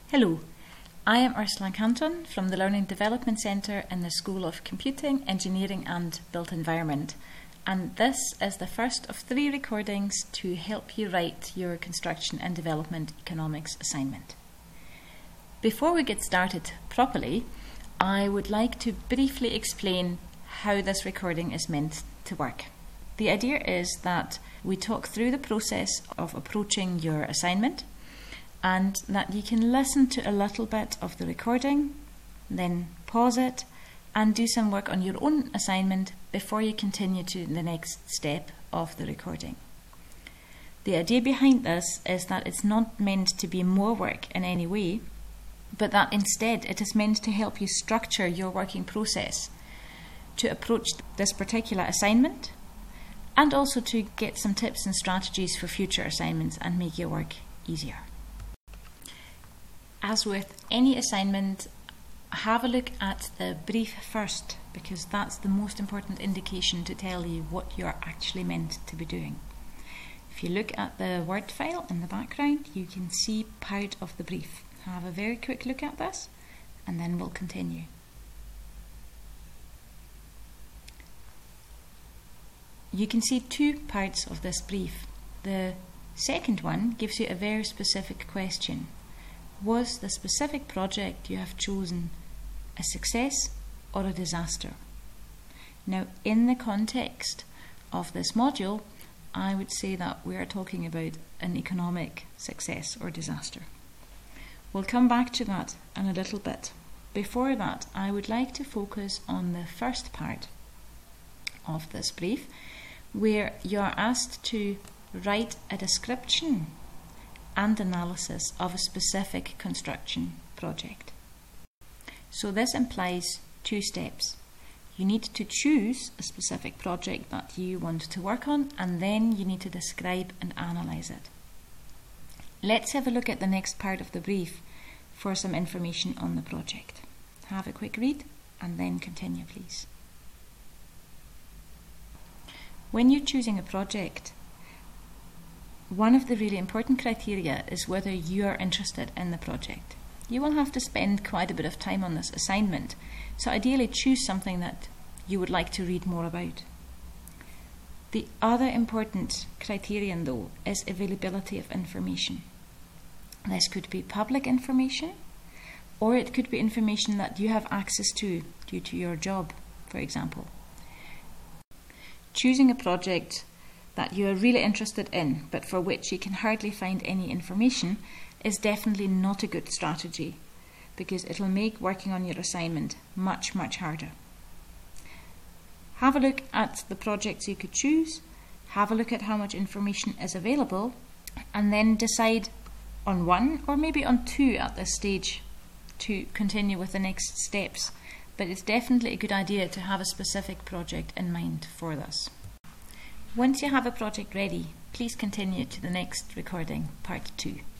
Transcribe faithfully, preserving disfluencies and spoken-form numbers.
Hello, I am Ursula Canton from the Learning Development Centre in the School of Computing, Engineering and Built Environment, and this is the first of three recordings to help you write your Construction and Development Economics assignment. Before we get started properly, I would like to briefly explain how this recording is meant to work. The idea is that we talk through the process of approaching your assignment, and that you can listen to a little bit of the recording, then pause it and do some work on your own assignment before you continue to the next step of the recording. The idea behind this is that it's not meant to be more work in any way, but that instead it is meant to help you structure your working process to approach this particular assignment, and also to get some tips and strategies for future assignments and make your work easier. As with any assignment, have a look at the brief first, because that's the most important indication to tell you what you're actually meant to be doing. If you look at the Word file in the background, you can see part of the brief. Have a very quick look at this and then we'll continue. You can see two parts of this brief. The second one gives you a very specific question. Was the specific project you have chosen a success or a disaster? Now, in the context of this module, I would say that we are talking about an economic success or disaster. We'll come back to that in a little bit. Before that, I would like to focus on the first part of this brief, where you're asked to write a description and analysis of a specific construction project. So this implies two steps. You need to choose a specific project that you want to work on, and then you need to describe and analyse it. Let's have a look at the next part of the brief for some information on the project. Have a quick read and then continue, please. When you're choosing a project, one of the really important criteria is whether you are interested in the project. You will have to spend quite a bit of time on this assignment, so ideally choose something that you would like to read more about. The other important criterion, though, is availability of information. This could be public information, or it could be information that you have access to due to your job, for example. Choosing a project that you are really interested in, but for which you can hardly find any information, is definitely not a good strategy, because it'll make working on your assignment much, much harder. Have a look at the projects you could choose, have a look at how much information is available, and then decide on one or maybe on two at this stage to continue with the next steps. But it's definitely a good idea to have a specific project in mind for this. Once you have a project ready, please continue to the next recording, part two.